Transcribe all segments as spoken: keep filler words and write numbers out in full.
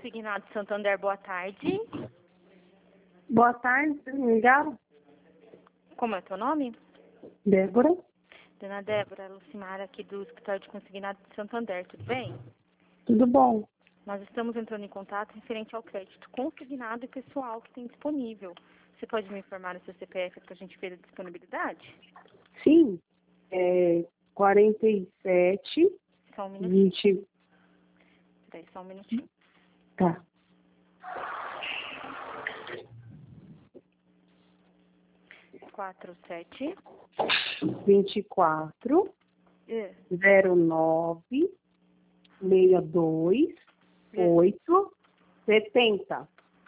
Consignado Santander, boa tarde. Boa tarde, vocês me ligaram? Como é o teu nome? Débora. Dona Débora, Lucimara aqui do Escritório de Consignado de Santander, tudo bem? Tudo bom? Nós estamos entrando em contato referente ao crédito consignado e pessoal que tem disponível. Você pode me informar o seu C P F para a gente ver a disponibilidade? Sim. É quarenta e sete, Só um minutinho. vinte. Peraí, só um minutinho. Tá. quatro sete. vinte e quatro, É. zero nove, sessenta e dois, É. oito, setenta.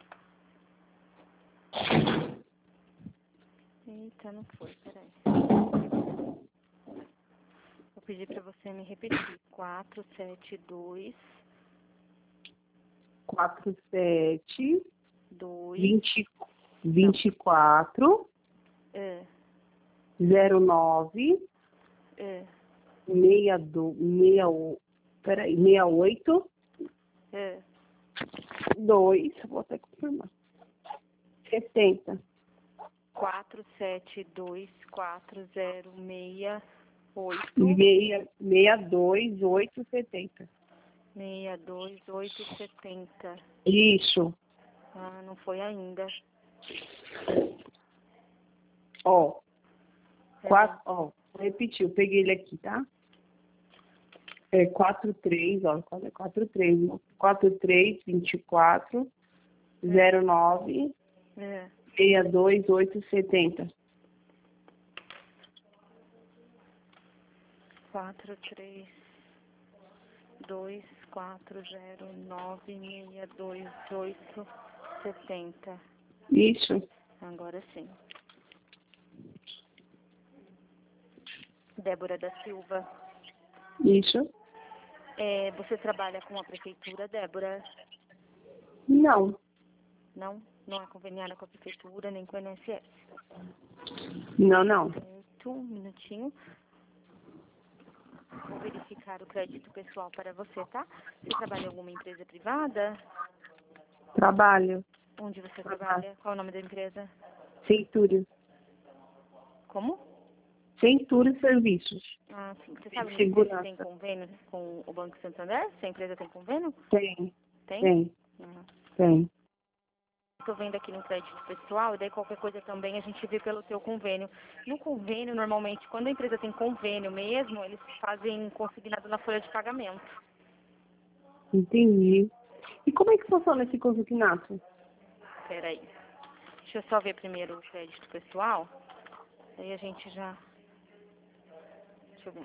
Eita, não foi, peraí. Vou pedir para você me repetir. quatro sete dois, quarenta e sete, dois, vinte, vinte e quatro, é, zero nove, é, sessenta e dois, sessenta, peraí, sessenta e oito, é. dois, vou até confirmar. setenta. quatro sete dois quatro zero seis oito Meia, meia dois, oito, setenta. seis dois oito setenta. Isso. Ah, não foi ainda. Ó. É. Quatro, ó, vou repetir, eu peguei ele aqui, tá? É quatro três, ó, quatro três, quatro três, vinte e quatro, zero nove, É. sessenta e dois, oito, setenta. quatro três dois quatro zero nove seis dois oito setenta. Isso. Agora sim. Débora da Silva. Isso. É, você trabalha com a prefeitura, Débora? Não. Não? Não é conveniada com a prefeitura, nem com o I N S S? Não, não. Certo, um minutinho. Vou verificar o crédito pessoal para você, tá? Você trabalha em alguma empresa privada? Trabalho. Onde você trabalha? Qual é o nome da empresa? Centúrio. Como? Centúrio Serviços. Ah, sim. Você sabe me dizer se Segurança. tem convênio com o Banco Santander? Se a empresa tem convênio? Tem. Tem? Tem. Uhum. Tem. Estou vendo aqui no crédito pessoal, e daí qualquer coisa também a gente vê pelo seu convênio. No convênio, normalmente, quando a empresa tem convênio mesmo, eles fazem consignado na folha de pagamento. Entendi. E como é que funciona esse consignato? Peraí. Deixa eu só ver primeiro o crédito pessoal. Aí a gente já... Deixa eu ver.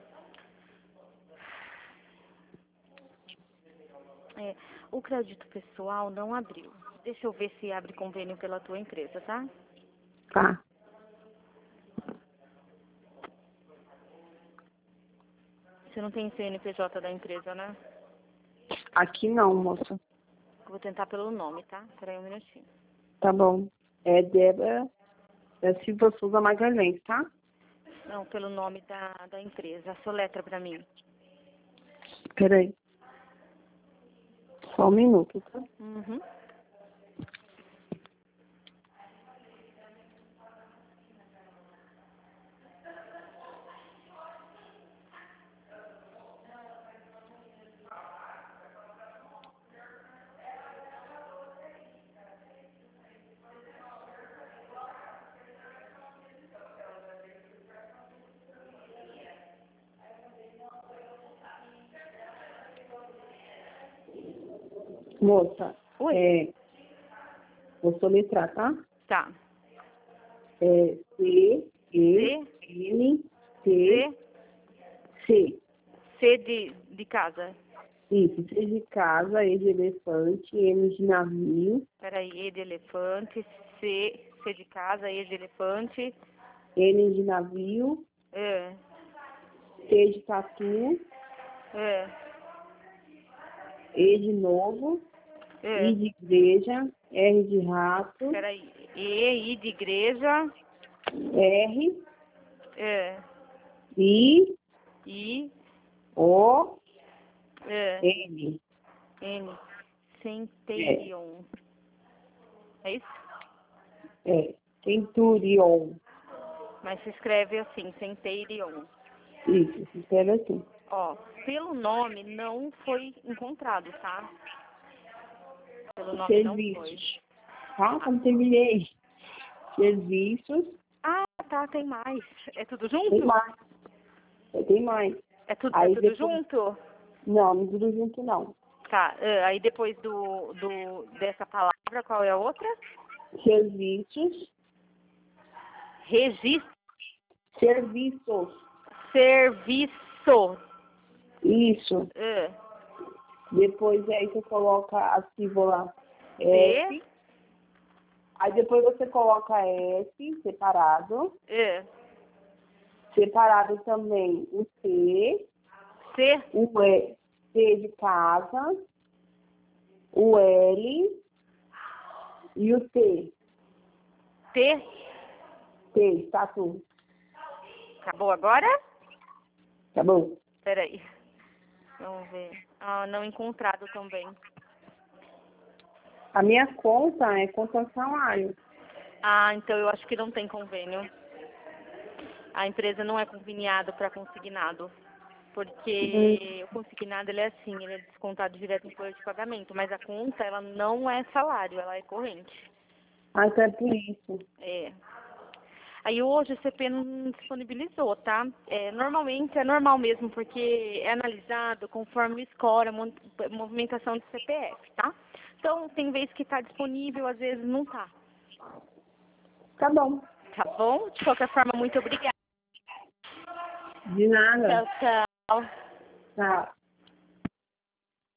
É, o crédito pessoal não abriu. Deixa eu ver se abre convênio pela tua empresa, tá? Tá. Você não tem C N P J da empresa, né? Aqui não, moça. Eu vou tentar pelo nome, tá? Peraí um minutinho. Tá bom. É Débora da Silva Souza Magalhães, tá? Não, pelo nome da, da empresa. Soletra pra mim. Peraí. Só um minuto, tá? Uhum. Moça, Oi. é, vou soletrar, tá? Tá. É C, E, C, N, T, C, C. C de, de casa. Isso, C de casa, E de elefante, N de navio, Peraí, E de elefante, C, C de casa, E de elefante, N de navio, é, T de tatu, é, E de novo, é. I de igreja, R de rato, Peraí, E, I de igreja, R, é, I, I, O, é, N. N. Centurion. É, é isso? É, Centurion. Mas se escreve assim, Centurion. Isso, se escreve assim. Ó, pelo nome não foi encontrado, tá? Pelo nome não foi. Serviços. Tá? Como terminei. Serviços. Ah, tá, tem mais. É tudo junto? Tem mais. É, tem mais. É tudo, Aí é tudo depois... junto? Não, não tudo junto não. Tá, ah, aí depois do, do, dessa palavra, qual é a outra? Serviços. Registro. Serviços. Serviço. Isso. Ah, Depois aí você coloca a sílaba D. S. Aí depois você coloca S separado. Ah, Separado também o T. C. O E, T de casa. O L. E o T. T. T, tatu. Acabou agora? Tá bom? Peraí. Vamos ver. Ah, não encontrado também. A minha conta é conta salário. Ah, então eu acho que não tem convênio. A empresa não é conveniada para consignado. Porque Hum. o consignado ele é assim, ele é descontado direto em folha de pagamento, mas a conta ela não é salário, ela é corrente. Ah, então é por isso. É. Aí hoje o C P não disponibilizou, tá? É, normalmente é normal mesmo, porque é analisado conforme o score, a mon- movimentação do C P F, tá? Então tem vezes que está disponível, às vezes não tá. Tá bom. Tá bom? De qualquer forma, muito obrigada. De nada. Tchau, tchau. Tá.